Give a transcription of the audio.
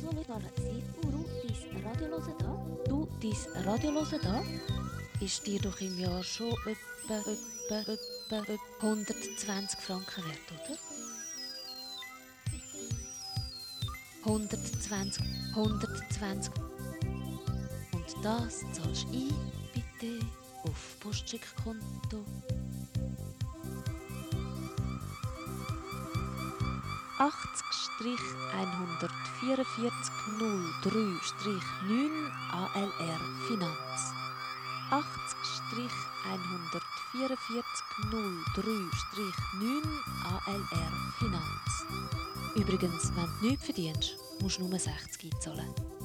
Du, dein Radio hören da, ist dir doch im Jahr schon etwa 120 Franken wert, oder? 120. Und das zahlst du ein, bitte, auf Postschickkonto 80-144-03-9 ALR Finanz. 80-144-03-9 ALR Finanz. Übrigens, wenn du nichts verdienst, musst du nur 60 einzahlen.